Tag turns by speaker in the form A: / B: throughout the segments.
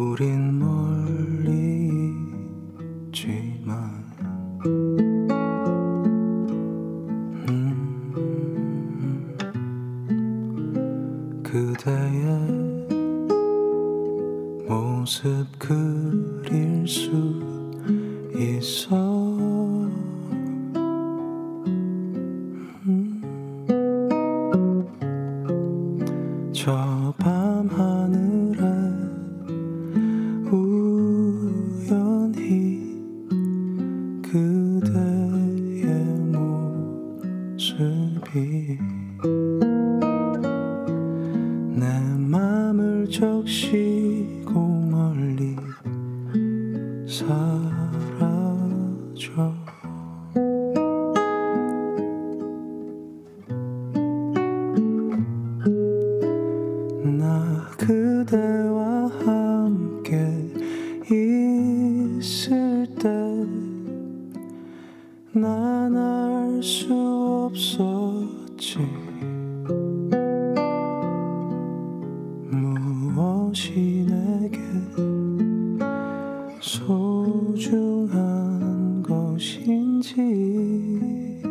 A: 우린 멀리 있지만 그대의 모습 그릴 수 있어. 저 밤 하늘에 우연히 그대의 모습이 내 맘을 적시고 멀리 사라져. 나 그대와 함께 있을 때 난 알 수 없었지. 무엇이 내게 소중한 것인지.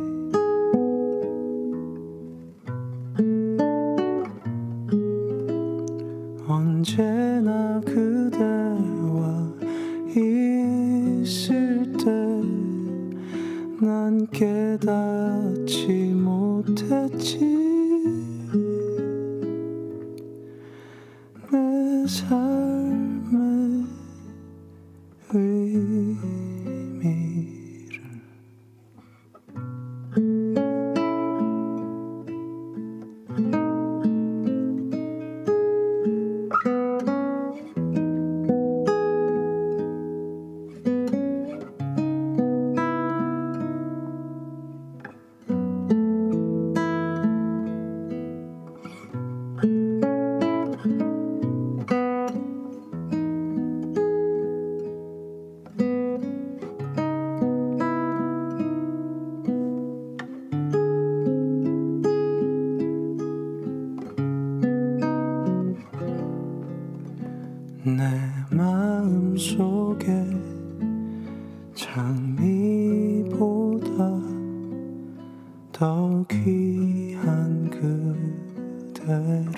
A: 언제나 그대와 있을 때 난 깨닫지 못했지. 내 삶의 의미를. 내 마음 속에 장미보다 더 귀한 그대를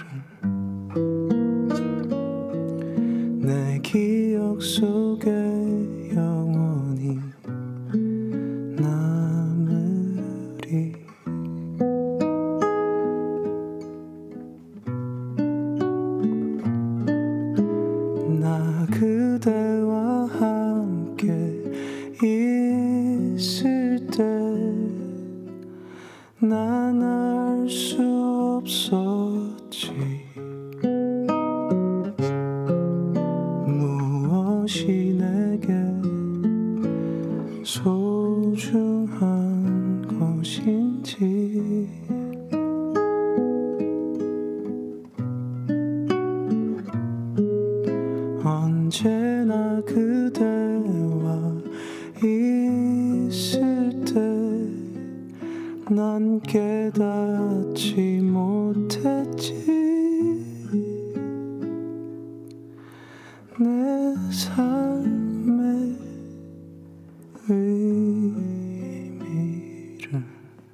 A: 내 기억 속에 영원히 남으리. 나 그대와 함께 있을 때 난 알 수 없었지. 무엇이 내게 소중한 것인지. 언제나 그대와 있을 때 난 깨닫지 못했지. 내 삶의 의미를.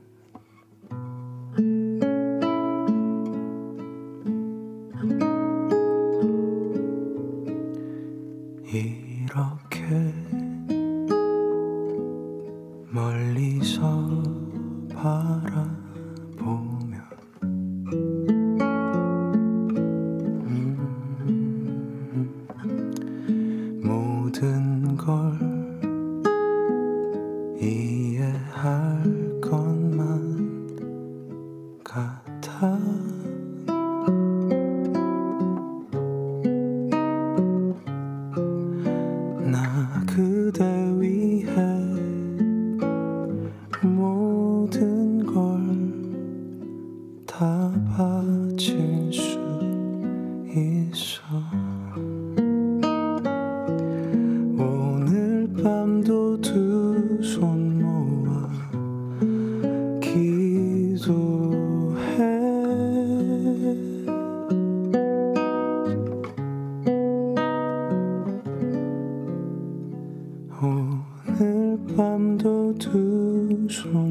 A: 이렇게 멀리서 바라보면 모든 걸 손